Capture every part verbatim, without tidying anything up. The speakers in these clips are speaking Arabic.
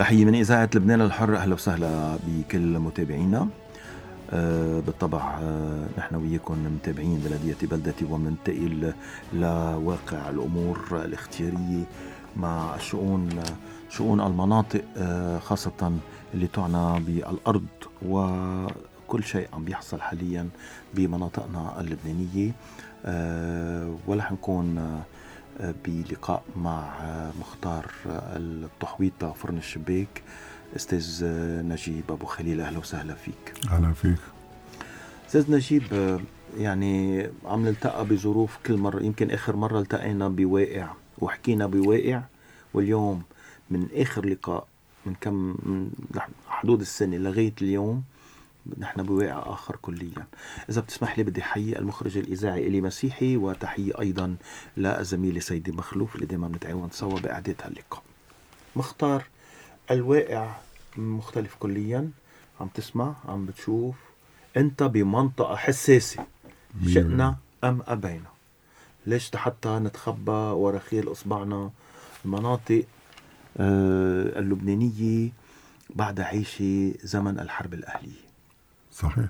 تحية من إذاعة لبنان الحر، أهلا وسهلا بكل متابعينا. أه بالطبع أه نحن وياكم متابعين بلدية بلدتي، ومننتقل لواقع الأمور الاختيارية مع الشؤون شؤون المناطق، أه خاصة اللي تعنى بالأرض وكل شيء عم بيحصل حاليا بمناطقنا اللبنانية. أه ورح نكون بلقاء مع مختار الطحويطة فرن الشباك. أستاذ نجيب أبو خليل، أهلا وسهلا فيك. أهلا فيك أستاذ نجيب. يعني عم نلتقى بظروف كل مرة، يمكن آخر مرة التقينا بواقع وحكينا بواقع، واليوم من آخر لقاء من كم من حدود السنة لغاية اليوم نحن بواقع آخر كليا. إذا بتسمح لي بدي حيي المخرج الإذاعي إلي مسيحي، وتحيي أيضا لزميلي سيدي مخلوف اللي دائما بنتعاون سوا بإعداد هاللقاء. مختار، الواقع مختلف كليا، عم تسمع، عم بتشوف، أنت بمنطقة حساسة شئنا أم أبينا. ليش حتى نتخبى ورا خيل إصبعنا؟ المناطق آه اللبنانية بعد عيشة زمن الحرب الأهلية. صحيح.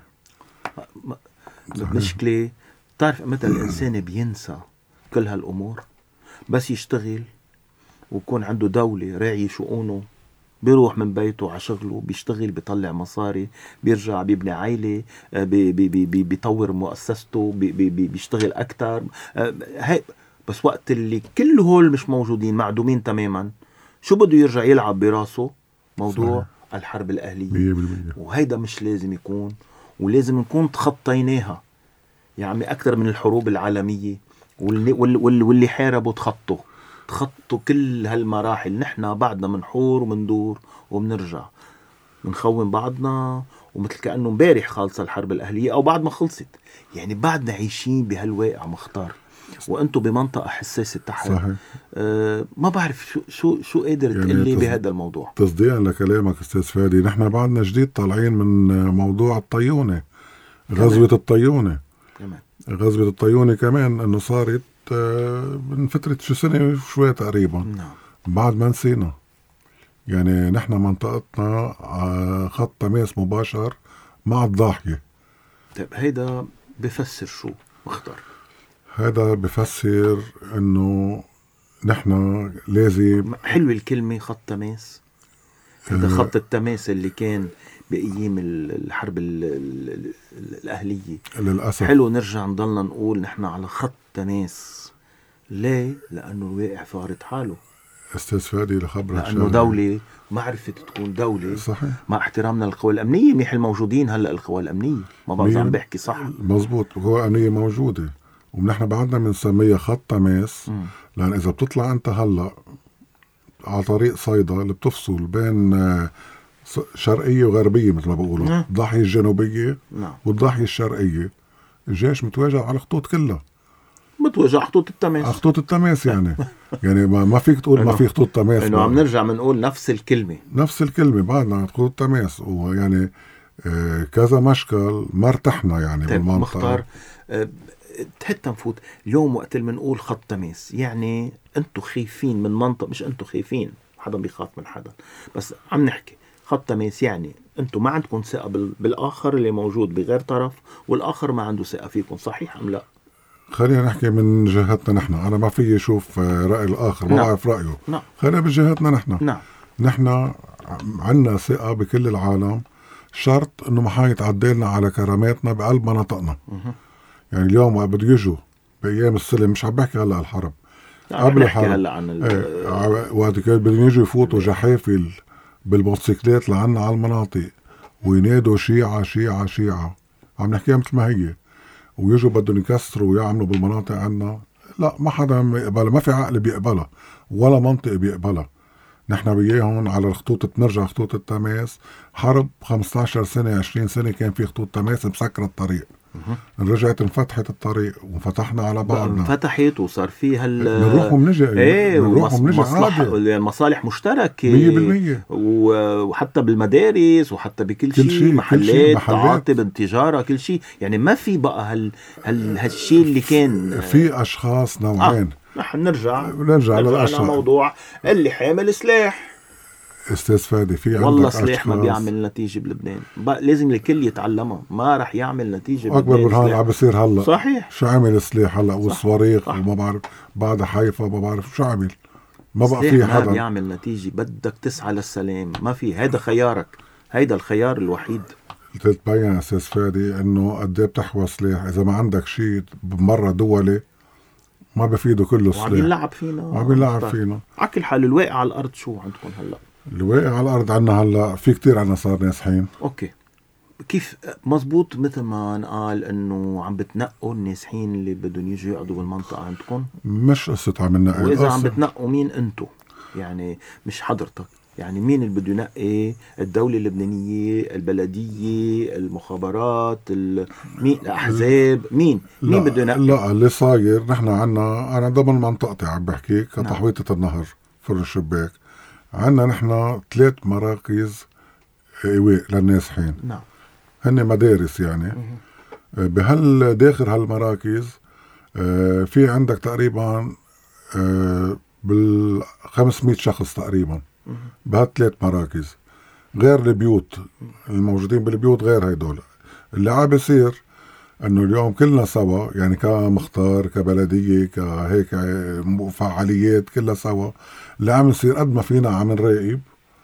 مشكلة. تعرف متى الإنسان بينسى كل هالأمور؟ بس يشتغل ويكون عنده دولة راعي شؤونه، بيروح من بيته على شغله، بيشتغل، بيطلع مصاري، بيرجع بيبني عائلة، بي بي بي بيطور مؤسسته، بي بي بيشتغل أكتر. هاي بس وقت اللي كل هول مش موجودين، معدومين تماما، شو بده يرجع يلعب براسه؟ موضوع صحيح. الحرب الأهلية. وهيدا مش لازم يكون، ولازم نكون تخطيناها يا عمي أكتر من الحروب العالمية. واللي, واللي, واللي حاربوا تخطوا تخطوا كل هالمراحل. نحن بعدنا منحور ومندور ومنرجع منخون بعضنا، ومثل كأنه مبارح خالصة الحرب الأهلية أو بعد ما خلصت. يعني بعدنا عايشين بهالواقع مختار، وأنتوا بمنطقة حساسة تحت. أه ما بعرف شو شو شو قادر يعني تقول لي بهذا الموضوع. تصديقا لكلامك أستاذ فادي، نحن بعدنا جديد طالعين من موضوع الطيونة، غزوة الطيونة كمان. غزوة الطيونة كمان أنه صارت من فترة شو سنة شوية تقريبا. نعم. بعد ما نسينا، يعني نحن منطقتنا خط تماس مباشر مع الضاحية. طيب هيدا بفسر شو مختار؟ هذا بفسر انه نحن لازم، حلو الكلمة خط تماس. هذا خط التماس اللي كان بأيام الحرب الأهلية للأسف. حلو نرجع نضلنا نقول نحن على خط تماس. ليه؟ لأنه الواقع فارض حاله أستاذ فادي لخبرك، لأنه دولة ما عرفت تكون دولة. صحيح. مع احترامنا للقوى الأمنية، منيح الموجودين هلأ القوى الأمنية، ما بعرف عم بحكي صح. مزبوط، القوى الأمنية موجودة ونحن بعدنا بنسميها خط تماس. م. لأن إذا بتطلع أنت هلأ على طريق صيدا اللي بتفصل بين شرقية وغربية مثل ما بقولوا، الضاحية الجنوبية نعم. والضاحية الشرقية، الجيش متواجه على الخطوط كلها، متواجه خطوط التماس. خطوط التماس يعني يعني ما ما فيك تقول ما في خطوط تماس، انه عم نرجع بنقول نفس الكلمة نفس الكلمة بعدنا خطوط تماس. ويعني آه كذا مشكل ما ارتحنا يعني بالمنطقة. مختار، آه حتى نفوت اليوم وقت اللي بنقول خط تماس، يعني انتوا خايفين من منطقة، مش انتوا خايفين، حدا بيخاف من حدا، بس عم نحكي خط تماس يعني انتوا ما عندكم ثقة بالآخر اللي موجود بغير طرف، والآخر ما عنده ثقة فيكم، صحيح أم لا؟ خلينا نحكي من جهتنا نحن. أنا ما في أشوف رأي الآخر، ما بعرف رأيه. نعم. خلينا بجهتنا نحن. نعم. نحن عنا ثقة بكل العالم، شرط إنه ما حيتعدلنا على كراماتنا بقلب مناطقنا. مه. يعني اليوم وقت بده يجوا بأيام السلم، مش عم بحكي هلا الحرب، يعني قبل الحرب هلا عن ال... ايه وقت كان بدهم يجوا يفوتوا جحافل بالموتوسيكلات لعنا على المناطق وينادوا شيعة شيعة شيعة، عم نحكيها مثل ما هي، ويجوا بدهم يكسروا ويعملوا بالمناطق عنا. لا، ما حدا يقبلها، ما في عقل بيقبلها ولا منطق بيقبلها. نحن بياهم على الخطوط، بنرجع خطوط التماس. حرب خمسة عشر سنة عشرين سنة كان في خطوط تماس مسكرة الطريق. رجعت انفتحت الطريق وفتحنا على بعضنا، انفتحت وصار فيها بنروح ومنجي. ايه بنروح ومنجي عادي، مصالح مشتركة مية بالمية، وحتى بالمدارس وحتى بكل شيء، شي. محلات، تعاطي بالتجارة، كل شيء. يعني ما في بقى هال هال هالشيء اللي كان في اشخاص نوعين. آه. نحن نرجع نرجع على موضوع اللي حامل سلاح. استاذ فادي في عندك والله سلاح أشخاص ما بيعمل نتيجة بلبنان، لازم الكل يتعلمها، ما رح يعمل نتيجة اكبر من هذا عم بيصير هلا. صحيح. شو عمل السلاح هلا والصواريخ وما بعرف بعد حيفا ما بعرف شو عمل، ما بقى في حدا ما بيعمل نتيجة. بدك تسعى للسلام، ما في هيدا خيارك، هيدا الخيار الوحيد. تتبين استاذ فادي انه قد ايه بتحوى سلاح، اذا ما عندك شيء بمرة دولي ما بفيده كله سلاح، وعم يلعب فينا وعم يلعب فينا. على كل حال الواقع على الارض شو عندكم هلا؟ الواقع على الارض عنا هلا في كتير عنا صار نازحين. اوكي، كيف مزبوط مثل ما نقال انه عم بتنقوا النازحين اللي بدهم يجوا يقعدوا بالمنطقة عندكم؟ مش قصة عم ننقي، واذا قصة... عم بتنقوا مين انتو؟ يعني مش حضرتك، يعني مين اللي بده ينقي؟ الدولة اللبنانية، البلدية، المخابرات، مين، الأحزاب، مين مين بده ينقي؟ لا اللي صاير نحن عنا، أنا ضمن منطقتي عم بحكي كتحويطة النهر فر الشباك، عنا نحن ثلاث مراكز إيواء للنازحين. نعم. هن مدارس يعني. بهال داخل هالمراكز في عندك تقريبا بالخمسمائة شخص تقريبا بهالثلاث مراكز، غير البيوت الموجودين بالبيوت غير هيدول. اللي عم بيصير انه اليوم كلنا سوا، يعني كمختار كبلدية كهيك فعاليات كلها سوا، اللي عم يصير قد ما فينا عم نراقب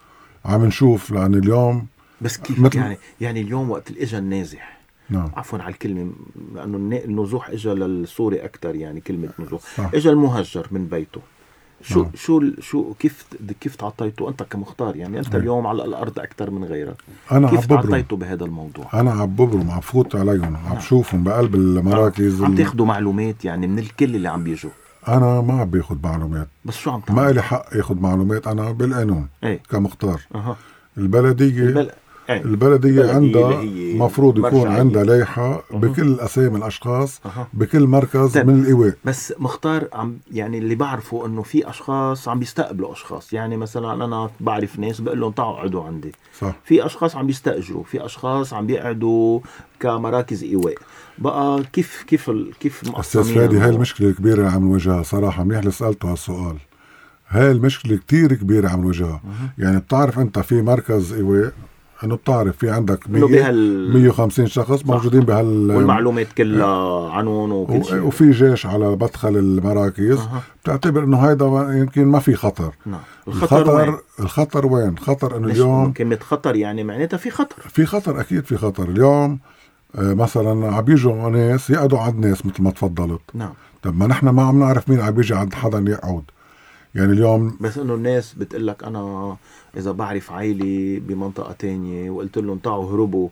عم نشوف، لأن اليوم بس كيف مثل... يعني يعني اليوم وقت الإجا النازح، نعم. عفوا على الكلمة، لأنه النزوح إجا للسوري أكتر، يعني كلمة نزوح، إجا المهجر من بيته، شو نعم. شو شو كيف كيف تعطيته أنت كمختار؟ يعني أنت اليوم على الأرض أكتر من غيرك، أنا كيف تعطيته بهذا الموضوع؟ أنا عم ببرم، عم فوت عليهم، عم بشوفهم بقلب المراكز، عم تاخدوا معلومات يعني من الكل اللي عم بيجوا؟ أنا ما عم باخد معلومات، بس شو عم تعمل؟ ما إلي حق ياخد معلومات أنا بالقانون ايه؟ كمختار. أه. البلدية البل... ايه؟ البلدية عندها مفروض يكون عندها لايحة أه. بكل أسامي الأشخاص أه. بكل مركز طيب. من الإيواء. بس مختار عم يعني اللي بعرفه إنه في أشخاص عم بيستقبلوا أشخاص، يعني مثلا أنا بعرف ناس بقول لهم تعالوا اقعدوا عندي، صح. في أشخاص عم بيستأجروا، في أشخاص عم بيقعدوا كمراكز إيواء. بقى كيف كيف ال... كيف أستاذ فادي هاي المشكلة الكبيرة اللي عم نواجهها صراحة، منيح اللي سألته هالسؤال. هاي المشكلة كتير كبيرة عم نواجهها. يعني بتعرف أنت في مركز إيواء انه بتعرف في عندك مية بهال... مية وخمسين شخص موجودين بهال والمعلومات كلها عنون وكل شيء، وفي جيش على مدخل المراكز. أه. بتعتبر انه هيدا يمكن ما في خطر. نعم. الخطر الخطر وين؟ الخطر وين؟ خطر انه اليوم كلمة خطر يعني معناتها في خطر، في خطر اكيد في خطر. اليوم آه مثلا عم بيجوا ناس يقعدوا عند ناس مثل ما تفضلت. نعم. طب ما نحن ما عم نعرف مين عم بيجي عند حدا يقعد. يعني اليوم بس انه الناس بتقلك انا اذا بعرف عائلة بمنطقة تانية وقلت لهم تعالوا هربوا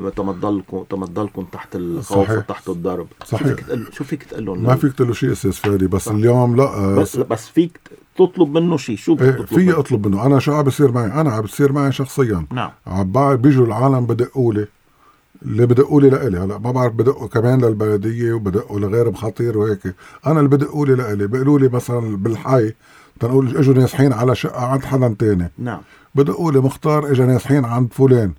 تمضلكم تمضلكم تحت الخوف وتحت الضرب، صحيح. شو فيك تقل... شو فيك تقول لهم؟ ما فيك تقول له شيء استاذ فادي. بس صح. اليوم لا بس بس فيك تطلب منه شيء. شو بتطلب؟ في منه؟ اطلب منه. انا شو عم بصير معي؟ انا عم بصير معي شخصيا. نعم. عم بيجوا العالم بدقوا لي، اللي بدقوا لي لإلي. هلا ما بعرف بدقوا كمان للبلدية وبدقوا لغير بخطير وهيك. انا اللي بدقوا لي لإلي بيقولوا لي مثلا بالحي تنقول اجوا نازحين على شقة عند حدا تاني. نعم. بدقوا لي مختار اجا نازحين عند فلان.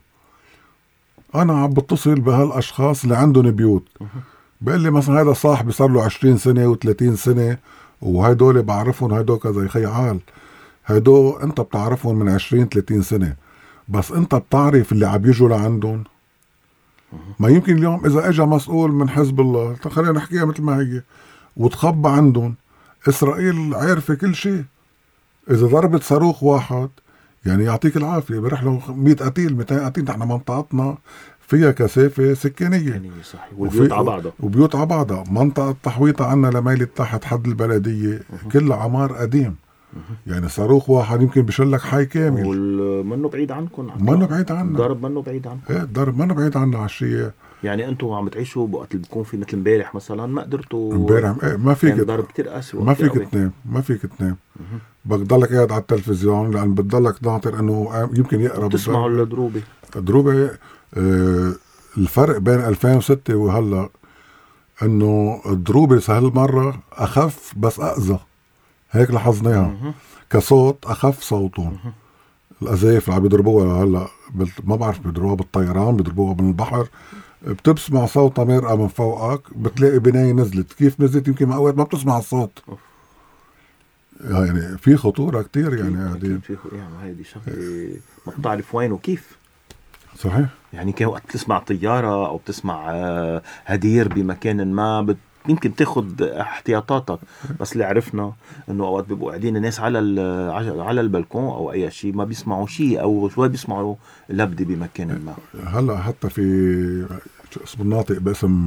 انا عم بتصل بهالاشخاص اللي عندهم بيوت. بقول لي مثلا هذا صاحبي صار له عشرين سنة وثلاثين سنة وهيدول بعرفهم هيدول كذا. يا خي عال، هيدول انت بتعرفهم من عشرين ثلاثين سنة، بس انت بتعرف اللي عم يجوا لعندهم. ما يمكن اليوم اذا اجى مسؤول من حزب الله، خلينا نحكيها مثل ما هي، وتخبى عندهم، اسرائيل عارفة كل شيء. اذا ضربت صاروخ واحد يعني يعطيك العافية بيروح له مية قتيل مئتين قتيل. نحن منطقتنا فيها كثافة سكانية، صحيح. والبيوت على بعضها وبيوت على بعضها. منطقة تحويطة عنا لميلة تحت حد البلدية كلها عمار قديم. يعني صاروخ واحد يمكن بيشلك حي كامل. ومنه بعيد عنكم، منه بعيد عنا. الضرب منه بعيد عنكم. ايه الضرب منه بعيد عنا عالشيء. يعني انتم عم بتعيشوا بوقت اللي بيكون في مثل امبارح مثلا ما قدرتوا امبارح ايه ما فيك ضرب كتير قاسي، ما فيك تنام ما فيك تنام بدك تضلك قاعد على التلفزيون لان بتضلك ناطر انه يمكن يقرب تسمعوا الدروبه الدروبه. آه الفرق بين ألفين وستة وهلا انه الدروبه هالمره اخف بس اقذى، هيك لاحظناها. كصوت اخف صوتهم. القذايف اللي عم بيضربوها هلا ما بعرف بيضربوها بالطيران بيضربوها من البحر، بتسمع صوتها مرقة من فوقك، بتلاقي بناية نزلت. كيف نزلت؟ يمكن اوقات ما بتسمع الصوت. يعني في خطورة كتير يعني هذه يعني هذه شغلة ما بتعرف وين وكيف. صحيح. يعني كان وقت تسمع طيارة أو بتسمع هدير بمكان ما بت يمكن تاخد احتياطاتك، بس اللي عرفنا انه اوقات بيبقوا قاعدين الناس على على البلكون او اي شيء ما بيسمعوا شيء او شوي بيسمعوا لبدة بمكان ما. هلا حتى في مناطق باسم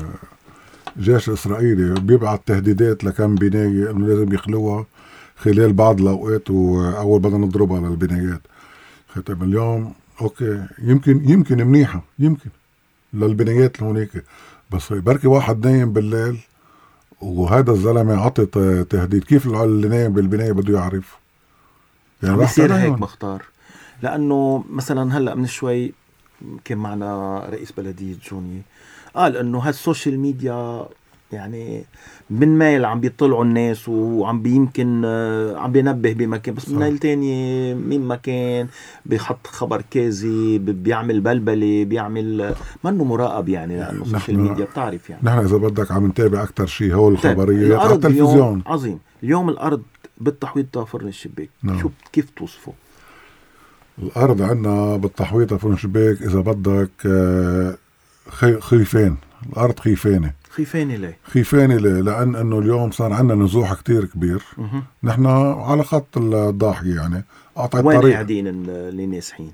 جيش اسرائيلي بيبعت تهديدات لكم بناية انه لازم يخلوها خلال بعض الاوقات واول بدنا نضربها للبنايات. ختم اليوم اوكي يمكن يمكن منيحة يمكن للبنايات اللي هونيك، بس بركي واحد نايم بالليل وهذا الزلمة عطي تهديد، كيف اللي نايم بالبناية بده يعرف؟ يعني بيصير هيك مختار. لأنه مثلا هلأ من شوي كان معنا رئيس بلدية جوني قال أنه هالسوشيال ميديا يعني من مايل عم بيطلعوا الناس وعم بيمكن عم بينبه بمكان، بس من التاني من مكان بيحط خبر كاذب بيعمل بلبلة بيعمل منه مراقب. يعني لأنه السوشيال ميديا بتعرف يعني نحن إذا بدك عم نتابع أكتر شيء هو الخبريات على التلفزيون. عظيم. اليوم الأرض بالتحويط فرن الشباك نعم. شو كيف توصفه؟ الأرض عندنا بالتحويط فرن الشباك إذا بدك خيفان. الأرض خيفانة. خيفانة ليه؟ خيفانة ليه؟ لأن أنه اليوم صار عندنا نزوح كتير كبير. مه. نحن على خط الضاحية يعني قطع الطريق. وين قاعدين اللي ناسحين؟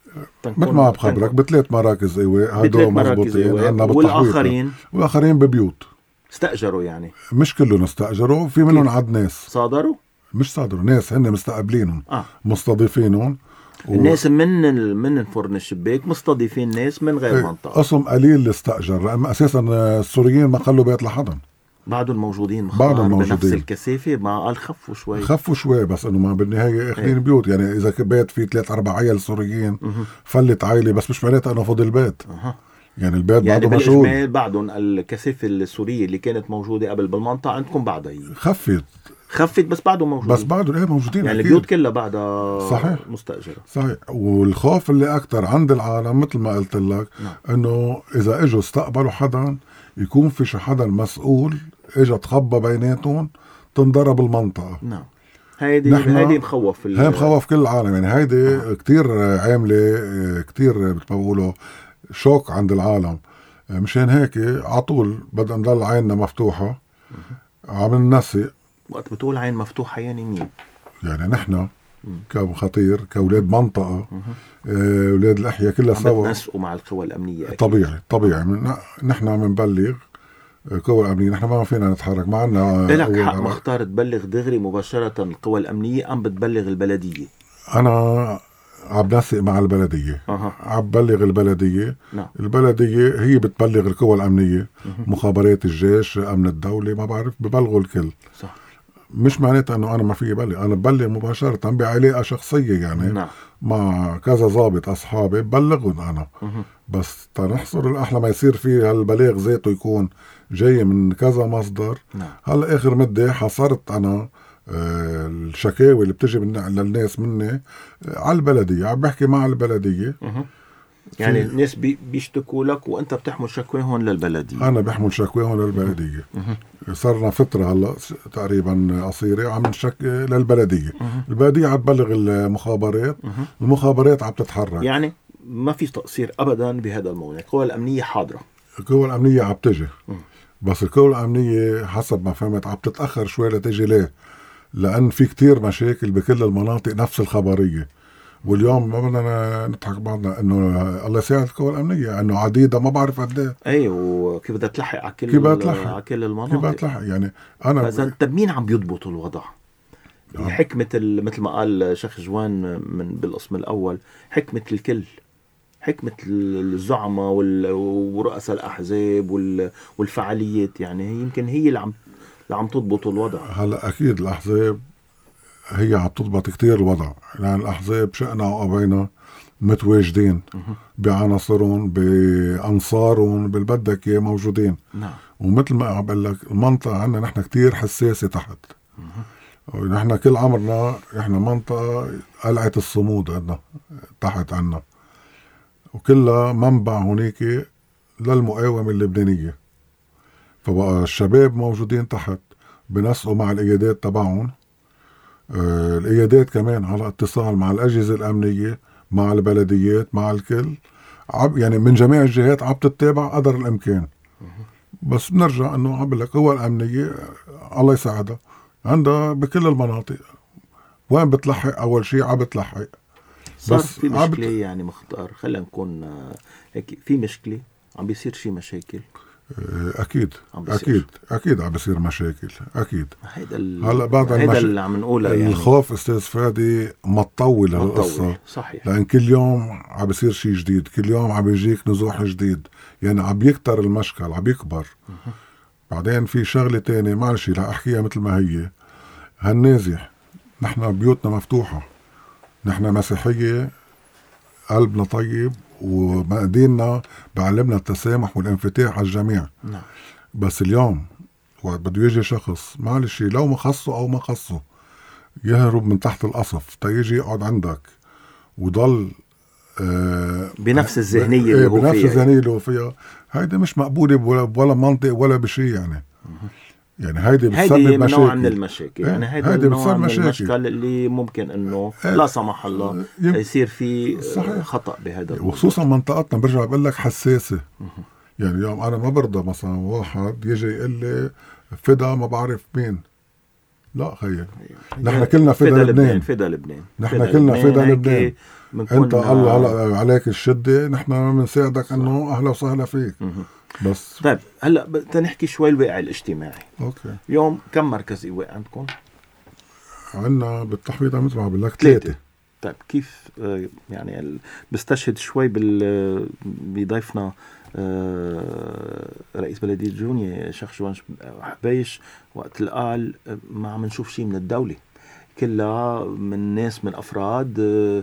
مثل ما بخبرك بثلاث مراكز قوى هدول مضبوطين والآخرين والآخرين ببيوت استأجروا. يعني مش كلهم استأجروا، في منهم عد ناس صادروا مش صادروا ناس هن مستقبلينهم آه. مستضيفينهم و... الناس من ال... من فرن الشباك مستضيفين ناس من غير منطقة. قسم قليل اللي استأجر لأن أساسا السوريين ما خلوا بيت لحدا. بعضهم موجودين بعضهم موجودين بنفس الكثافة ما قال خفوا شوي خفوا شوي بس انه ما بالنهاية اخذين بيوت. يعني اذا بيت فيه ثلاث اربع عيال سوريين فلت عائلة بس مش معناتها انه فضل البيت. أه. يعني البيت يعني بعده مشغول. يعني بعدهم الكثافة السورية اللي كانت موجودة قبل بالمنطقة عندكم بعدها هي خفت خفت بس بعده موجودين. بس بعده ايه موجودين يعني أكيد. البيوت كلها بعدها صحيح مستأجرة. صحيح. والخوف اللي اكتر عند العالم مثل ما قلت لك نعم. انه اذا اجوا استقبلوا حدا يكون في شي حدا مسؤول اجا تخبى بيناتهم تنضرب المنطقة. نعم. هيدي هيدي مخوف هي مخوف كل العالم. يعني هيدي آه. كتير عاملة كتير مثل ما بقولوا شوك عند العالم. مشان هيك عطول بدنا نضل عيننا مفتوحة عم ننسق. وقت بتقول عين مفتوحة يعني مين؟ يعني نحن كخطير كأولاد منطقة آه، أولاد الأحياء كلها سوا بتنسقوا مع القوى الأمنية أكيد. طبيعي طبيعي نحن منبلغ القوى الأمنية. نحن ما فينا نتحرك معنا. لك حق مختار تبلغ دغري مباشرة القوى الأمنية أم بتبلغ البلدية؟ أنا عم نسق مع البلدية. أه. عم بلغ البلدية. نعم. البلدية هي بتبلغ القوى الأمنية. أه. مخابرات الجيش أمن الدولة ما بعرف ببلغوا الكل. صح. مش معناتها أنه أنا ما في بلغ. أنا ببلغ مباشرة بعلاقة شخصية يعني. نعم. مع كذا ضابط أصحابي ببلغهم أنا. أه. بس تنحصر الأحلى ما يصير فيه هالبلاغ ذاته يكون جاي من كذا مصدر. نعم. هلا آخر مدة حصرت أنا آه الشكاوي اللي بتجي من للناس مني آه على البلدية. عم بحكي مع البلدية. أه. يعني الناس بي بيشتكوا لك وأنت بتحمل شكواهم للبلدية. أنا بحمل شكواهم للبلدية. أه. صارنا فترة هلا تقريبا قصيرة عم نشك للبلدية. أه. البلدية عم تبلغ المخابرات. أه. المخابرات عم تتحرك. يعني ما في تقصير أبدا بهذا الموضوع. القوى الأمنية حاضرة. القوى الأمنية عم تجي. أه. بس القوى الأمنية حسب ما فهمت عم تتأخر شوي لتجي. ليه؟ لأن في كتير مشاكل بكل المناطق نفس الخبرية. واليوم ما بدنا نضحك بعضنا انه الله يساعد القوى الامنيه انه عديده ما بعرف قد ايه. اي وكيف بدها تلحق على كل كيف تلحق على كل المناطق. كيف بدها تلحق يعني انا اذا طب مين عم بيضبط الوضع؟ يعني حكمه مثل ما قال شيخ جوان من بالقسم الاول حكمه الكل. حكمه الزعماء ورؤساء الاحزاب والفعاليات. يعني هي يمكن هي اللي عم اللي عم تضبط الوضع. هلا اكيد الاحزاب هي عم تضبط كتير الوضع. يعني الأحزاب شئنا وأبينا متواجدين بعناصرهم بأنصارهم بالبدك موجودين. نعم. ومثل ما عم بقول لك المنطقة عندنا نحن كتير حساسة تحت. نحن كل عمرنا نحن منطقة قلعة الصمود عندنا تحت عنا وكلها منبع هناك للمقاومة اللبنانية. فبقى الشباب موجودين تحت بنسقوا مع القيادات تبعهم آه القيادات كمان على اتصال مع الأجهزة الأمنية، مع البلديات، مع الكل، عب يعني من جميع الجهات عم تتابع قدر الإمكان. بس بنرجع انه عم لك هو الامنيه الله يساعدها عندها بكل المناطق، وين بتلحق اول شيء عم بتلحق. صار في مشكله يعني مختار، خلينا نكون هيك في مشكله عم بيصير شيء مشاكل. اكيد اكيد اكيد عم بيصير مشاكل اكيد. هيدا ال... هلا بعد هيدا المش... اللي عم نقوله يعني الخوف استاذ فادي متطول هالقصه. صحيح. لان كل يوم عم بيصير شيء جديد، كل يوم عم بيجيك نزوح جديد، يعني عم يكتر المشكل، عم يكبر. مه. بعدين في شغله تانية معلش رح احكيها مثل ما هي. هالنازح نحن بيوتنا مفتوحه، نحن مسيحيه قلبنا طيب ومديننا بعلمنا التسامح والانفتاح على الجميع. نعم. بس اليوم وقت بده يجي شخص معلش لو ما خصه او ما خصه يهرب من تحت القصف تيجي يقعد عندك وضل آه بنفس الذهنيه ب... اللي هو بنفس فيها الذهنيه اللي هو فيها. هيدي مش مقبوله ولا منطق ولا بشيء يعني. يعني هيدي بتسبب مشاكل. مشاكل. نوع من المشاكل ايه؟ يعني هيدا هيدي النوع من مشاكل. المشكل اللي ممكن انه ايه؟ لا سمح الله يم... يصير في صحيح. خطأ بهذا، وخصوصا منطقتنا برجع بقول لك حساسه. يعني اليوم انا ما برضى مثلا واحد يجي يقول لي فدا ما بعرف مين. لا خيي نحن كلنا فدا لبنان، فدا لبنان، نحن كلنا فدا لبنان. انت الله هلا عليك الشده، نحن بنساعدك انه اهلا وسهلا فيك. بس طيب هلا بدنا نحكي شوي الواقع الاجتماعي. اوكي. اليوم كم مركز ايواء عندكم؟ عندنا بالتحويضه مثل ما بقول لك ثلاثه. طيب كيف يعني بستشهد شوي بال بضيفنا رئيس بلدية جونية شيخ جوان حبيش وقت اللي قال ما عم نشوف شيء من الدولة، كلها من ناس من أفراد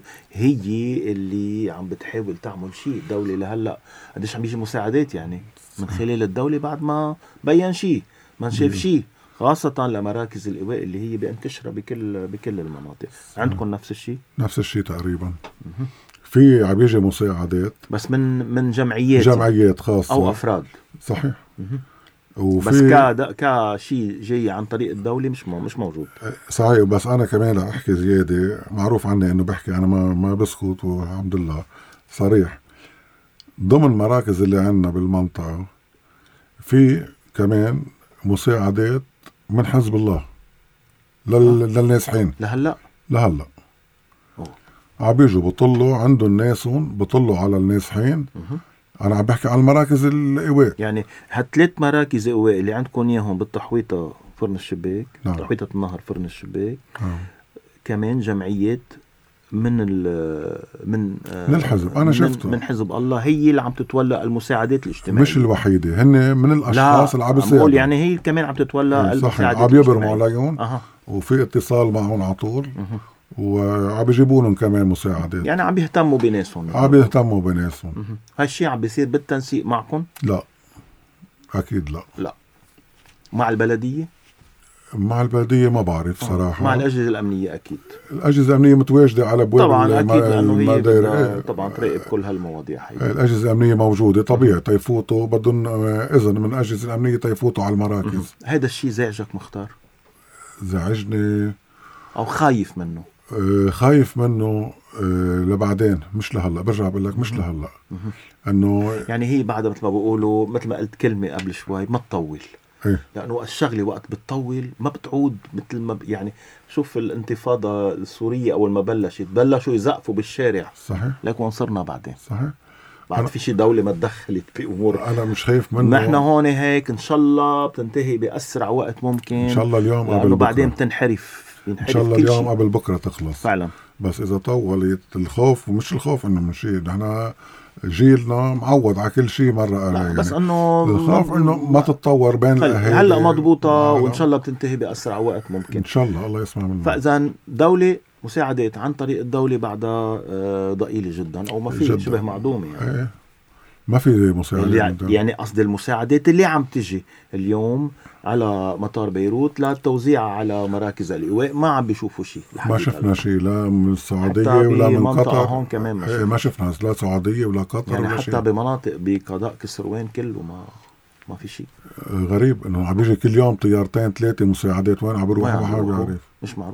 هي اللي عم بتحاول تعمل شيء. الدولة لهلأ قديش عم بيجي مساعدات يعني من خلال الدولة بعد ما بيّن شيء ما نشاف شيء، خاصة لمراكز الإيواء اللي هي بانتشرة بكل بكل المناطق. عندكم نفس الشيء؟ نفس الشيء تقريبا. في عم بيجي مساعدات بس من من جمعيات جمعيات خاصة أو أفراد. صحيح. وفي بس كا كشيء جاي عن طريق الدولة مش مو مش موجود. صحيح. بس أنا كمان أحكي زيادة، معروف عني إنه بحكي أنا ما ما بسكت والحمد لله صريح. ضمن المراكز اللي عندنا بالمنطقة في كمان مساعدات من حزب الله لل... للنازحين لهلا لهلا عم بيجوا بطلوا عندهم ناسهم بطلوا على النازحين. انا عم بحكي على المراكز الايواء. يعني هالثلاث مراكز ايواء اللي عندكم اياهم بالتحويطه فرن الشباك، نعم. تحويطه النهر فرن الشباك، نعم. كمان جمعيات من ال من من الحزب انا شفته من حزب الله هي اللي عم تتولى المساعدات الاجتماعيه. مش الوحيده، هن من الاشخاص اللي عم بيساعدوا. يعني هي كمان عم تتولى المساعدات عم يبرموا عليهم. أه. وفي اتصال معهم على طول. وعم بيجيبوا لهم كمان مساعدات. يعني عم بيهتموا بناسهم. عم بيهتموا بناسهم. هالشيء عم بيصير بالتنسيق معكم؟ لا اكيد لا. لا. مع البلديه؟ مع البلديه ما بعرف صراحه. مع الاجهزه الامنيه اكيد. الاجهزه الامنيه متواجده على ابواب طبعا اكيد لانه هي بدها طبعا تراقب كل هالمواضيع. هي الاجهزه الامنيه موجوده طبيعي تيفوتوا بدهم اذن من الاجهزه الامنيه تيفوتوا على المراكز. هذا الشيء زعجك مختار؟ زعجني او خايف منه؟ آه خايف منه آه لبعدين مش لهلا. برجع بقول لك مش لهلا انه يعني هي بعد مثل ما بقولوا مثل ما قلت كلمه قبل شوي ما تطول. إيه؟ لانه الشغله وقت بتطول ما بتعود مثل ما ب... يعني شوف الانتفاضه السوريه اول ما بلشت بلشوا يزقفوا بالشارع. صحيح. لكن صرنا بعدين صحيح بعد أنا... في شي دوله ما تدخلت بامور. انا مش خايف منه. نحن هون هيك ان شاء الله بتنتهي باسرع وقت ممكن ان شاء الله اليوم قبل بكره بعدين بتنحرف ان شاء الله اليوم قبل بكره تخلص فعلا. بس اذا طولت الخوف ومش الخوف انه من شيء نحن جيلنا معود على كل شيء مرة قال يعني. بس انه الخوف انه ما تتطور بين الاهالي. هلا مضبوطة وان شاء الله بتنتهي باسرع وقت ممكن ان شاء الله الله يسمع منا. فاذا دولة مساعدات عن طريق الدولة بعدها ضئيلة جدا او ما في شبه معدومة يعني. ايه ما في مساعدات يعني, يعني قصد المساعدات اللي عم تجي اليوم على مطار بيروت للتوزيع على مراكز الإيواء ما عم بيشوفوا شيء. ما شفنا شيء لا من السعودية ولا من قطر. هون كمان ما, ايه ما شفنا لا سعودية ولا قطر يعني ولا حتى شيء. بمناطق بقضاء كسروان كله ما ما في شيء. غريب انه عم بيجي كل يوم طيارتين ثلاثة مساعدات وين عم بيروحوا ما حدا بيعرف. مش معروف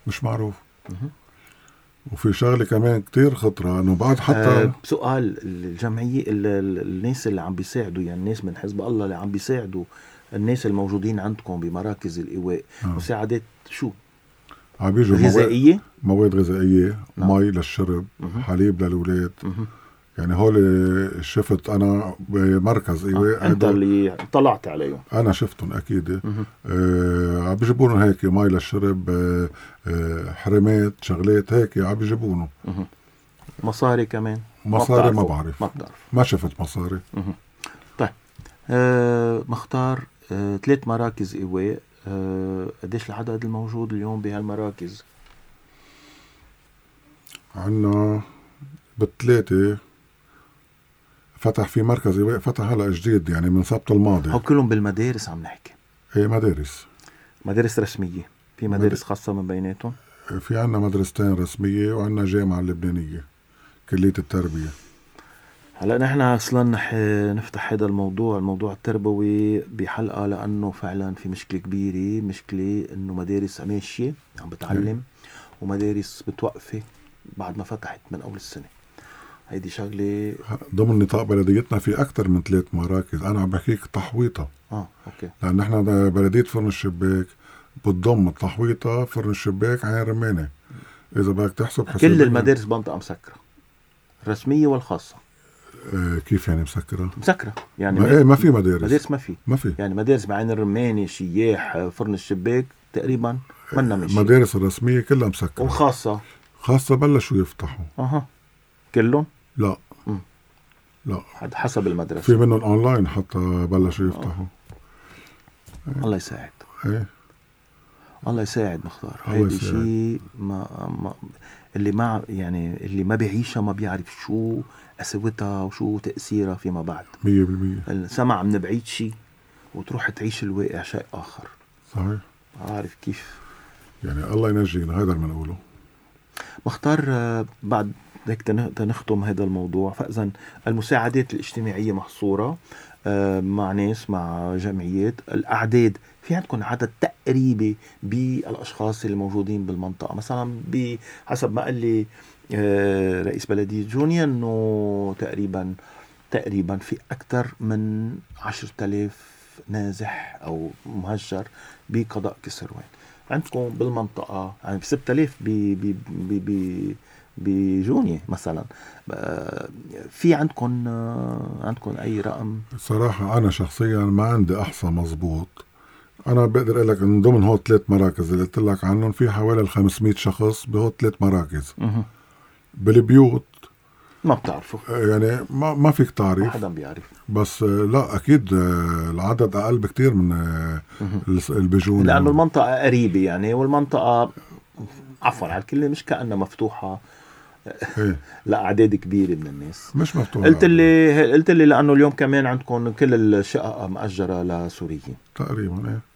مش معروف. وفي شغله كمان كتير خطره انه بعد حتى أه سؤال الجمعيه الناس اللي عم بيساعدوا، يعني الناس من حزب الله اللي عم بيساعدوا الناس الموجودين عندكم بمراكز الإيواء، آه. مساعدات شو؟ عم بيجوا غذائيه، مواد غذائيه، نعم. مي للشرب، مه. حليب للأولاد. مه. يعني هول شفت انا بمركز ايواء. آه. انت اللي طلعت عليهم. انا شفتهم اكيد. آه عم بيجيبوا لنا هيك مي للشرب، آه آه حرمات شغلات هيك عم بيجيبوا لنا. مصاري كمان؟ مصاري ما بعرف، ما بعرف، ما شفت مصاري. مه. طيب آه مختار، آه ثلاث مراكز ايواء، آه قديش العدد الموجود اليوم بهالمراكز؟ عنا بالثلاثه فتح في مركز ايواء، فتح هلا جديد يعني من سبت الماضي. هو كلهم بالمدارس عم نحكي؟ ايه مدارس، مدارس رسمية، في مدارس خاصة من بيناتهم؟ في عنا مدرستين رسمية وعنا جامعة اللبنانية كلية التربية. هلا نحن اصلا نح... نفتح هذا الموضوع الموضوع التربوي بحلقة، لأنه فعلا في مشكلة كبيرة، مشكلة انه مدارس ماشية عم بتعلم ومدارس بتوقفي بعد ما فتحت من اول السنة. هيدي شغلة ضمن نطاق بلديتنا في أكثر من ثلاث مراكز. أنا عم بحكيك تحويطة. اه اوكي. لأن نحن بلدية فرن الشباك بتضم التحويطة، فرن الشباك، عين رمانة. إذا بدك تحسب كل المدارس بمنطقة مسكرة، الرسمية والخاصة. آه كيف يعني مسكرة؟ مسكرة يعني ما, ما, إيه ما في مدارس. مدارس ما في ما في يعني مدارس بعين الرمانة، شياح، فرن الشباك تقريبا منا ماشي. مدارس الرسمية كلها مسكرة. وخاصة خاصة بلشوا يفتحوا. اها كلهم؟ لا م. لا حسب المدرسة. في منهم اونلاين حتى بلشوا يفتحوا. آه. الله يساعد. ايه الله يساعد مختار. هيدي شيء ما, ما اللي ما يعني اللي ما بيعيشها ما بيعرف شو قسوتها وشو تأثيرها فيما بعد. مية بالمية. سمع من بعيد شيء وتروح تعيش الواقع شيء آخر. صحيح. عارف كيف يعني الله ينجينا، هذا اللي بنقوله. مختار بعد هيك تنختم هذا الموضوع، فإذا المساعدات الاجتماعية محصورة مع ناس، مع جمعيات. الأعداد، في عندكم عدد تقريبي بالأشخاص اللي موجودين بالمنطقة؟ مثلا بحسب ما قال لي رئيس بلدية جونيا أنه تقريبا تقريبا في أكثر من عشرة آلاف نازح أو مهجر بقضاء كسروان. عندكم بالمنطقة يعني ستة آلاف ب بجونية مثلا. في عندكم عندكم أي رقم؟ صراحة أنا شخصيا ما عندي أحصى مزبوط. أنا بقدر أقول لك إن ضمن هو ثلاث مراكز اللي قلت لك عنهم في حوالي خمسمية شخص بهو ثلاث مراكز. مه. بالبيوت ما بتعرفوا يعني ما ما فيك تعرف، ما حدا بيعرف. بس لا أكيد العدد أقل بكتير من البجون، لأنه المنطقة قريبة يعني، والمنطقة عفوا على الكلمة مش كأنها مفتوحة لأعداد كبيرة من الناس. مش مفتوحة. قلت لي قلت لي لأنه اليوم كمان عندكم كل الشقق مأجرة لسوريين تقريبا. ايه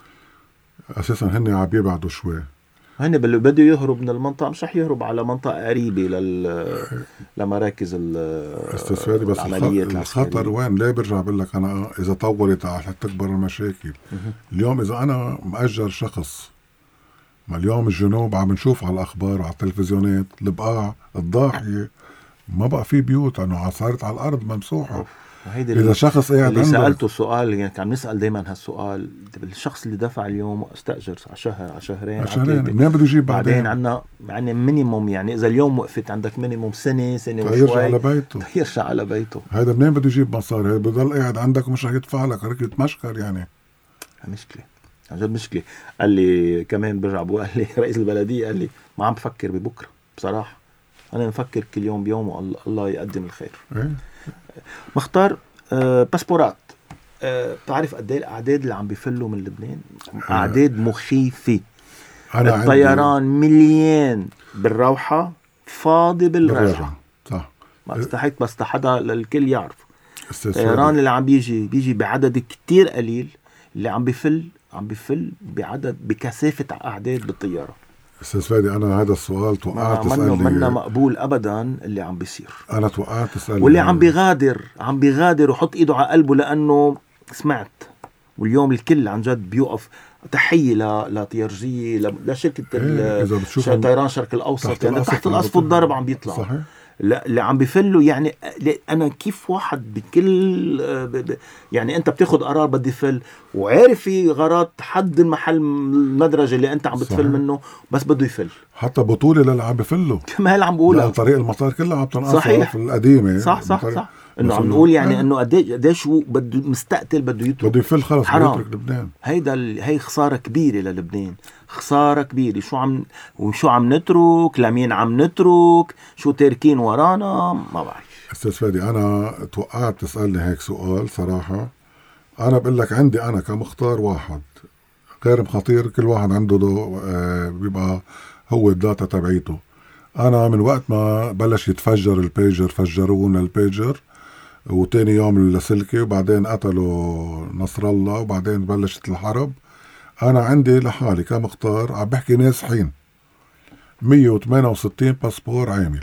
أساسا هن عم يبعدوا شوي. هن بده يهرب من المنطقة، مش رح يهرب على منطقة قريبة لل لمراكز الاستشفائية. بس الخطر وين؟ ليه برجع بقول لك أنا إذا طولت رح تكبر المشاكل. اليوم إذا أنا مأجر شخص، ما اليوم الجنوب عم نشوف على الأخبار وعلى التلفزيونات البقاع الضاحية ما بقى في بيوت، أنه صارت على الأرض ممسوحة. إذا شخص قاعد اللي سألته سؤال يعني كان نسأل دايما هالسؤال، الشخص اللي دفع اليوم واستأجر على شهر على شهرين على شهرين منين بده يجيب بعدين؟ بعدين عنا يعني مينيموم، يعني إذا اليوم وقفت عندك مينيموم سنة سنة وشوي يرجع على بيته يرجع على بيته. هذا منين بده يجيب مصاري؟ هذا بضل قاعد عندك ومش رح يدفع لك ركلة مشكر يعني. مشكلة عن جد مشكلة. قال لي كمان برجع بقول لي رئيس البلدية قال لي ما عم بفكر ببكرة بصراحة، أنا مفكر كل يوم بيوم والله يقدم الخير. إيه؟ مختار أه باسبورات، أه بتعرف قد ايه الأعداد اللي عم بيفلوا من لبنان؟ أعداد مخيفة. الطيران مليان بالروحة، فاضي بالرجعة. صح. ما استحيت بس حدا الكل يعرف. الطيران اللي عم بيجي بيجي بعدد كتير قليل، اللي عم بيفل عم بيفل بعدد بكثافة أعداد بالطيارة. استاذ فادي أنا هذا السؤال توقعت تسألني، منا مقبول أبدا اللي عم بيصير. أنا توقعت تسألني واللي عم بيغادر عم بيغادر وحط إيده على قلبه، لأنه سمعت واليوم الكل عن جد بيوقف تحية لطيارجية لشركة إيه طيران شرق الأوسط، يعني تحت القصف والضرب عم بيطلعوا. صحيح. لا اللي عم بيفلوا يعني أنا كيف واحد بكل ب... يعني أنت بتاخد قرار بدي فل وعارف في غارات حد المحل المدرجة اللي أنت عم بتفل منه بس بده يفل. حتى بطولة للي عم بفلوا كما هل عم بقولها طريق المطار كلها عم تنقصها في القديمة. صح صح صح انه عم نقول يعني اه. انه قديش قديش هو بده مستقتل بده يترك بده يفل خلص بده يترك لبنان. هيدا ال... هي خساره كبيره للبنان، خساره كبيره. شو عم وشو عم نترك لمين عم نترك شو تاركين ورانا ما بعرف. استاذ فادي انا توقعت تسالني هيك سؤال صراحه، انا بقول لك عندي انا كمختار واحد غير خطير، كل واحد عنده دو آه بيبقى هو الداتا تبعيته. انا من وقت ما بلش يتفجر البيجر فجرونا البيجر وتاني يوم اللاسلكي وبعدين قتلوا نصر الله وبعدين بلشت الحرب، انا عندي لحالي كمختار عم بحكي نازحين مية وثمانية وستين باسبور عامل.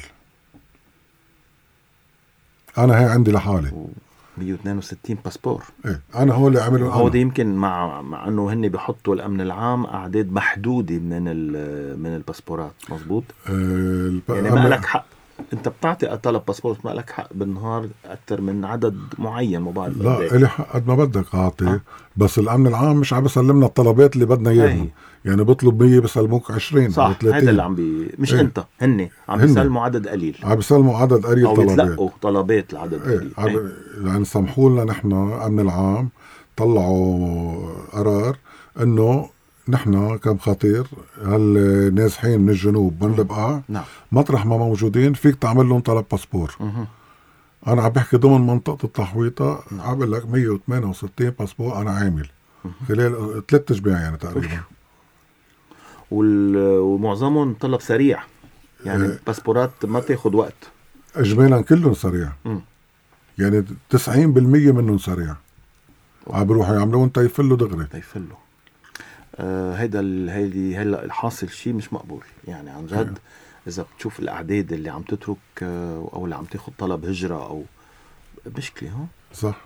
انا هي عندي لحالي مية واثنين وستين باسبور. ايه انا هو اللي عمله. هو دي يمكن مع مع انه هن بيحطوا الامن العام اعداد محدوده من من الباسبورات مزبوط. اه يعني ما لك حق انت بتعطي طلب باسبور ما لك حق بالنهار اكثر من عدد معين ما بعرف. لا الي حق قد ما بدك اعطي أه؟ بس الامن العام مش عم بيسلمنا الطلبات اللي بدنا اياهم، يعني بيطلب مية بيسلموك عشرين صح. هذا اللي عم بي مش ايه؟ انت هن عم بيسلموا عدد قليل، عم بيسلموا عدد قليل او طلبات يتلقوا طلبات العدد قليل. ايه ايه؟ يعني سمحوا لنا نحن امن العام طلعوا قرار انه نحن كم خطير هالنازحين من الجنوب من البقاع نعم. مطرح ما موجودين فيك تعمل لهم طلب باسبور. مه. انا عم بحكي ضمن منطقه التحويطه عم بقول لك مية وثمانية وستين باسبور انا عامل مه. خلال ثلاث اسابيع يعني تقريبا. ومعظمهم طلب سريع يعني اه. باسبورات ما تاخد وقت اجمالا كلهم سريع مه. يعني تسعين بالمية منهم سريع عم بيروحوا يعملون تيفلوا دغري تيفلوا. آه هيدا هيدي هلا الحاصل شيء مش مقبول يعني عن جد. اذا بتشوف الاعداد اللي عم تترك آه او اللي عم تاخذ طلب هجره او مشكله ها صح.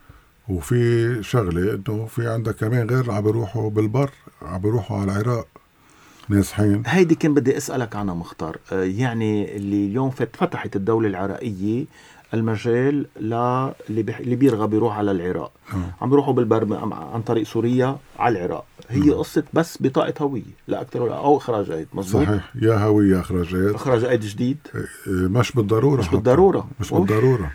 وفي شغله انه في عندك كمان غير عم بيروحوا بالبر عم بيروحوا على العراق نازحين. هيدي كان بدي اسالك عنها مختار. آه يعني اللي اليوم فتحت الدوله العراقيه المجال اللي بح... اللي بيرغب يروح على العراق م. عم بيروحوا بالبر عن طريق سوريا على العراق. هي م. قصة بس بطاقة هوية لا أكثر ولا أو إخراج أيد. مظبوط صحيح. يا هوية إخراج أيد إخراج أيد جديد مش بالضرورة مش بالضرورة مش بالضرورة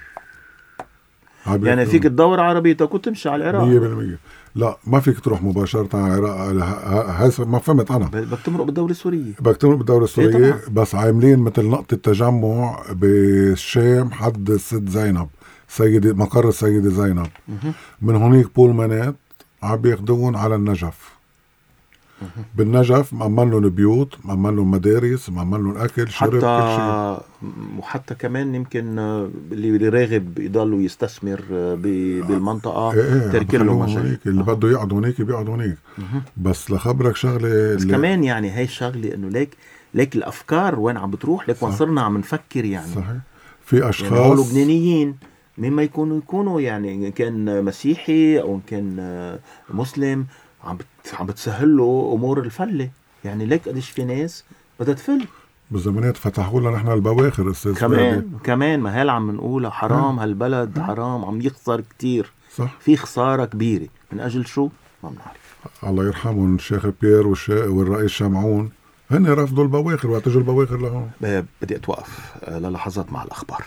يعني فيك تدور عربيتك وتمشي على العراق مية بالمية. لا ما فيك تروح مباشرة على العراق. هاي ما فهمت أنا. بدك تمرق بالدولة السورية. بدك تمرق بالدولة السورية بس عاملين مثل نقطة تجمع بالشام حد الست زينب سيدة مقر السيدة زينب. مه. من هونيك بولمانات عم بياخدون على النجف. مه. بالنجف مأمن لهم بيوت مأمن لهم مدارس مأمن لهم أكل شرب كل شيء. وحتى كمان يمكن اللي راغب يضلوا يستثمر بالمنطقة ايه تركين له مجال. اللي بده يقعد هونيك بيقعد هونيك. بس لخبرك شغلة بس كمان يعني هاي الشغلة انه ليك ليك الافكار وين عم بتروح ليك وين صرنا عم نفكر يعني. صحيح. في اشخاص يعني لبنانيين مما يكونوا يكونوا يعني إن كان مسيحي او إن كان مسلم عم بت عم بتسهل له امور الفله يعني. ليك قديش في ناس بدها تفل بالزمانات فتحوا لنا نحن البواخر استاذ كمان فادي. كمان ما هل عم نقولها حرام ها. هالبلد ها. حرام عم يخسر كتير. صح. في خسارة كبيرة من أجل شو ما بنعرف. الله يرحمهم الشيخ بيير والرئيس شمعون هن رفضوا البواخر وقت اجوا البواخر لهون. بدي أتوقف للحظات مع الأخبار.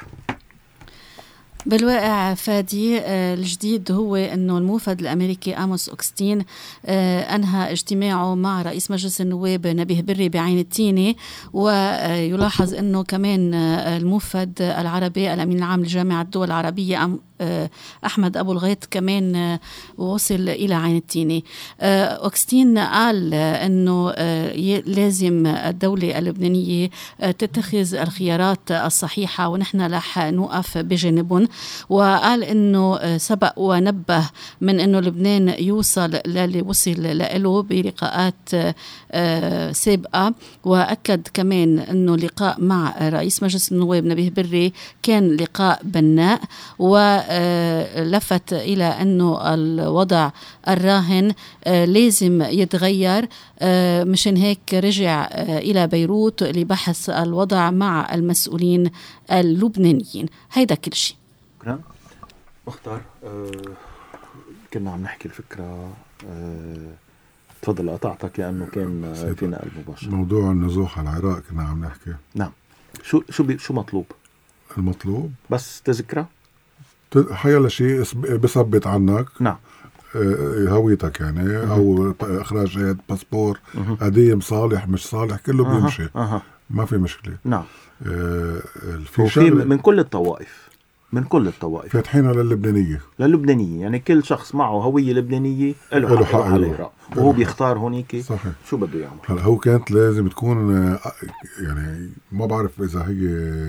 بالواقع فادي الجديد هو أنه الموفد الأمريكي آموس أوغستين أنهى اجتماعه مع رئيس مجلس النواب نبيه بري بعين التيني. ويلاحظ أنه كمان الموفد العربي الأمين العام لجامعة الدول العربية أحمد أبو الغيط كمان وصل إلى عين التيني. أوغستين قال أنه لازم الدولة اللبنانية تتخذ الخيارات الصحيحة ونحن رح نوقف بجانبهم. وقال أنه سبق ونبه من أنه لبنان يوصل للي وصل له بلقاءات سابقة. وأكد كمان أنه لقاء مع رئيس مجلس النواب نبيه بري كان لقاء بناء، ولفت إلى أنه الوضع الراهن لازم يتغير. مشان هيك رجع إلى بيروت لبحث الوضع مع المسؤولين اللبنانيين. هيدا كل شيء. شكرا مختار. أه كنا عم نحكي الفكرة. أه تفضل قطعتك لأنه كان في نقل مباشر. موضوع النزوح على العراق كنا عم نحكي. نعم. شو شو شو مطلوب؟ المطلوب بس تذكرة حيلا شيء بثبت عنك. نعم. هويتك يعني أه. أو إخراج أيد باسبور قديم صالح مش صالح كله أه. بيمشي أه. ما في مشكلة. نعم. أه في من كل الطوائف من كل الطوائف فاتحينها لللبنانية للبنانية يعني كل شخص معه هوية لبنانية له حق على العراق وهو بيختار هونيك صحيح. شو بده يعمل. هلا هو كانت لازم تكون يعني ما بعرف إذا هي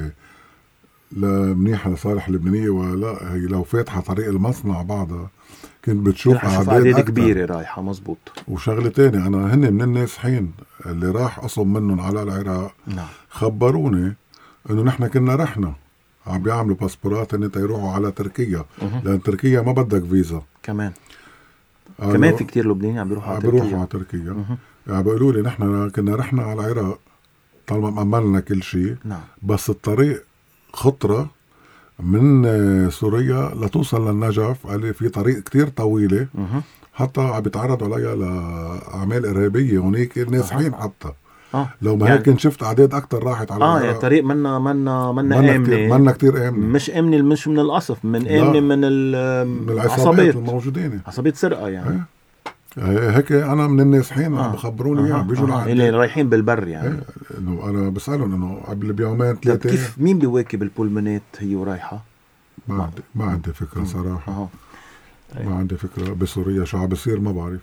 لا منيحة لصالح اللبنانية ولا هي لو فاتحة طريق المصنع بعضها كنت بتشوف أعداد كبيرة رايحة. مزبوط. وشغلة تاني أنا هن من الناسحين اللي راح أصب منهم على العراق. نعم. خبروني إنه نحن كنا رحنا عم بيعملوا باسبورات إن يروحوا على تركيا أه. لأن تركيا ما بدك فيزا كمان. كمان في كتير لبنانيين عم بيروحوا على تركيا. بيروحوا على تركيا أه. يعني بيقولوا لي نحن كنا رحنا على العراق طالما مأملنا كل شيء. نعم. بس الطريق خطرة من سوريا لتوصل للنجف. قال لي في طريق كتير طويلة أه. حتى عم بيتعرضوا عليها لأعمال إرهابية هونيك الناسحين أه. حتى آه. لو ما يعني هيك شفت أعداد أكتر راحت على اه يعني طريق منا منا منا آمنة منا كتير آمنة مش آمنة مش من القصف من آمنة من العصابات الموجودين عصابات سرقة يعني آه. هيك أنا من الناسحين آه. بخبروني آه. يعني بيجوا آه. اللي رايحين بالبر يعني إنه آه. أنا بسألهم إنه قبل بيومين ثلاثة كيف مين بيواكب البولمنات هي ورايحة ما عندي ما عندي فكرة صراحة آه. ما عندي فكرة بسوريا شو عم بيصير ما بعرف.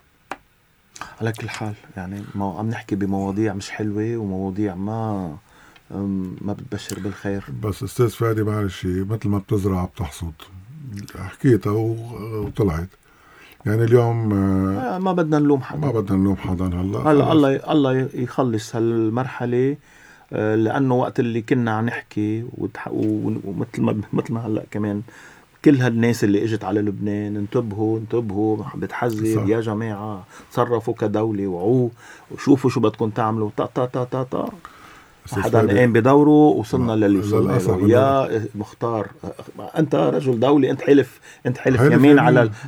على كل حال يعني ما عم نحكي بمواضيع مش حلوة ومواضيع ما ما بتبشر بالخير. بس أستاذ فادي معلش مثل ما بتزرع بتحصد حكيتها وطلعت يعني اليوم آه ما بدنا نلوم حدا ما بدنا نلوم حدا هلا هلا الله الله يخلص هالمرحلة آه لأنه وقت اللي كنا عم نحكي ومثل ما مثل ما هلا كمان كل هالناس اللي اجت على لبنان انتبهوا انتبهوا بتحذر يا جماعة تصرفوا كدولة وعوا وشوفوا شو بدكم تعملوا تا تا تا تا تا حدا قام بدوره وصلنا للي وصلنا يا مختار. انت رجل دولي انت حلف انت حلف يمين, يمين على ال...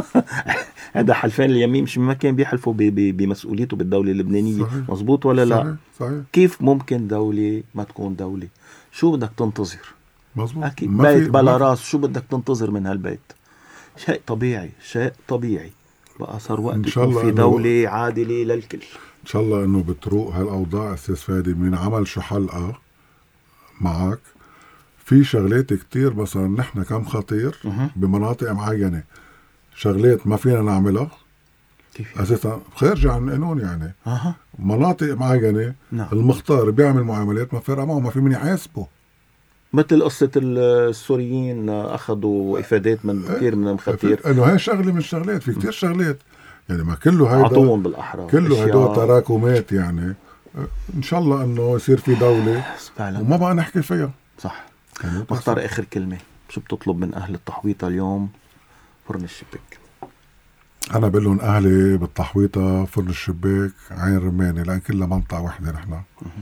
هذا حلفان اليمين مش ما كان بيحلفوا بمسؤوليته بالدولة اللبنانية. صحيح. مزبوط ولا لا؟ صحيح. صحيح. كيف ممكن دولة ما تكون دولة؟ شو بدك تنتظر؟ مظبوط. أكيد بيت بلا راس شو بدك تنتظر من هالبيت؟ شيء طبيعي شيء طبيعي بقى صار وقت يكون في دولة عادلة للكل. إن شاء الله إنه بتروق هالأوضاع. أستاذ فادي من عمل شو حلقة معك في شغلات كتير مثلا نحن كم خطير أه. بمناطق معينة شغلات ما فينا نعملها أساسا خارجة عن القانون يعني أه. مناطق معينة نعم. المختار بيعمل معاملات ما فرق معه ما في من يحاسبه مثل قصة السوريين أخذوا إفادات من كثير من المخاتير. إنه هاي شغلة من الشغلات في كتير شغلات يعني ما كله هيدا عطوهم بالأحرى كله هيدا تراكمات يعني إن شاء الله إنه يصير في دولة فعلا. وما بقى نحكي فيها. صح. مختار آخر كلمة شو بتطلب من أهل التحويطة اليوم فرن الشباك؟ أنا بقول لهم أهلي بالتحويطة فرن الشباك عين رماني لأن كلها منطقة واحدة نحن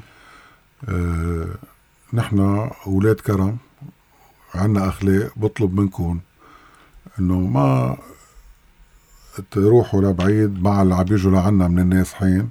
أه نحن أولاد كرم عنا أخلاق. بطلب منكم إنه ما تروحوا لبعيد مع اللي عم بيجوا لعنا من الناسحين.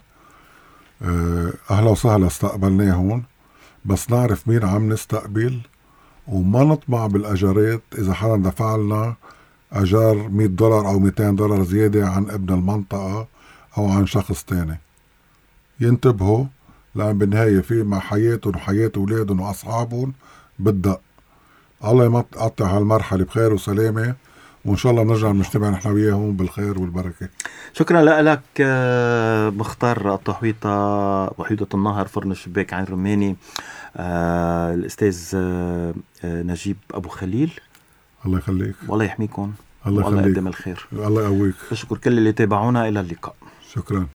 أهلا وسهلا استقبلناهم بس نعرف مين عم نستقبل وما نطمع بالأجارات. إذا حدا دفع لنا أجار مية دولار أو ميتين دولار زيادة عن ابن المنطقة أو عن شخص تاني ينتبهوا لأن بالنهاية في مع حياتهم وحياة أولادهم وأصحابهم بدأ. الله يقطع هالمرحلة بخير وسلامة وإن شاء الله نرجع نجتمع نحن وياهم بالخير والبركة. شكرا لك مختار التحويطة تحويطة النهر فرن الشباك عين رماني آه الأستاذ آه نجيب أبو خليل. الله يخليك والله يحميكم الله يقدم الخير. الله يقويك. بشكر كل اللي تابعونا. إلى اللقاء. شكرا.